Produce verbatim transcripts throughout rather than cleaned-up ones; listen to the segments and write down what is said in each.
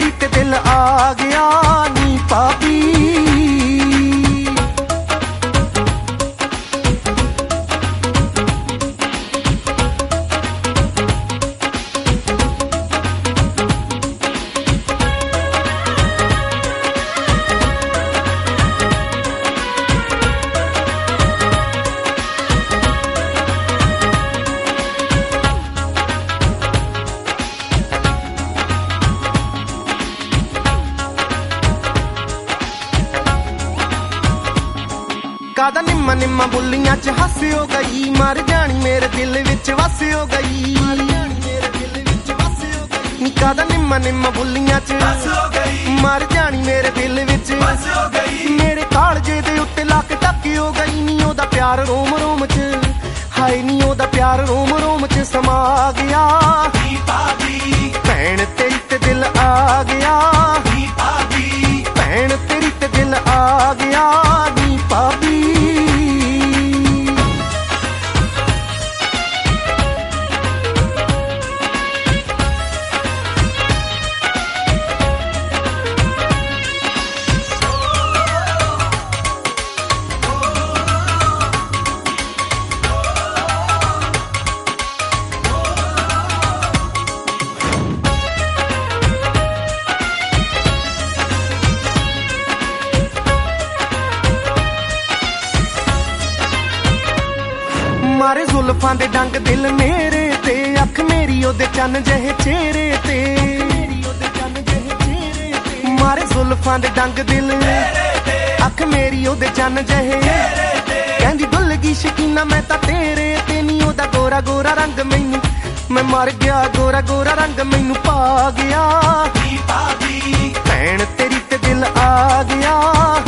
तेरी ते दिल आ गया नी पापी। कादा निम्मा निम्मा बुलियां च हस हो गई, मर जानी मेरे दिल विच वस हो गई। कादा निम्मा निम्मा बुलियां च हस हो गई, मर जानी मेरे दिल विच वस हो गई। मेरे कालजे दे उत्ते लक टक हो गई नी ओदा प्यार रोम रोम च, हाय नी ओदा प्यार रोम रोम च समा गया। भैन तेरी ते दिल आ गया, भैन तेरी ते दिल आ गया नी पापी। मारे जुल्फां दे डंग दिल मेरे ते, अख मेरी ओदे चन्न जहे चेहरे ते। मारे जुल्फां दे डंग दिल अख मेरी ओदे चन्न जहे, कहंदी डुल गई शकीना मैं तां तेरे ते नी ओदा गोरा गोरा रंग मैनू, मैं मर गया गोरा गोरा रंग मैनू पा गया। भैन तेरी ते दिल आ गया,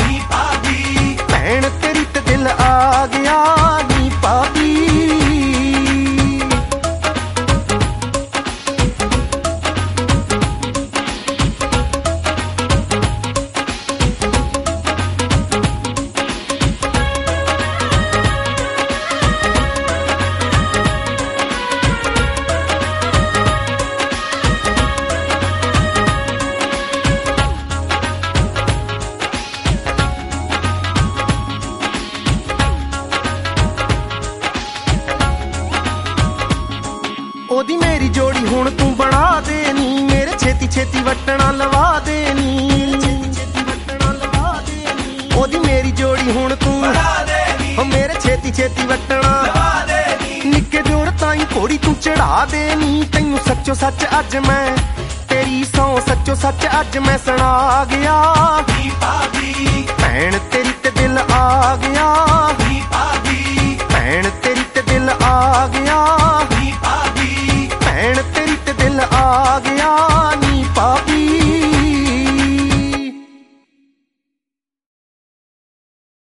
भैन तेरी ते दिल आ गया नी पापी। ओदी मेरी जोड़ी हुण तू बना देनी, मेरे छेती छेती वटना लवा देनी। ओदी मेरी जोड़ी हुण तू हो मेरे छेती छेती वटना निक्के जोर ताई घोड़ी तू चढ़ा देनी। तैनू सच्चो सच अज मैं तेरी सौ सच्चो सच अज मैं सुना गया।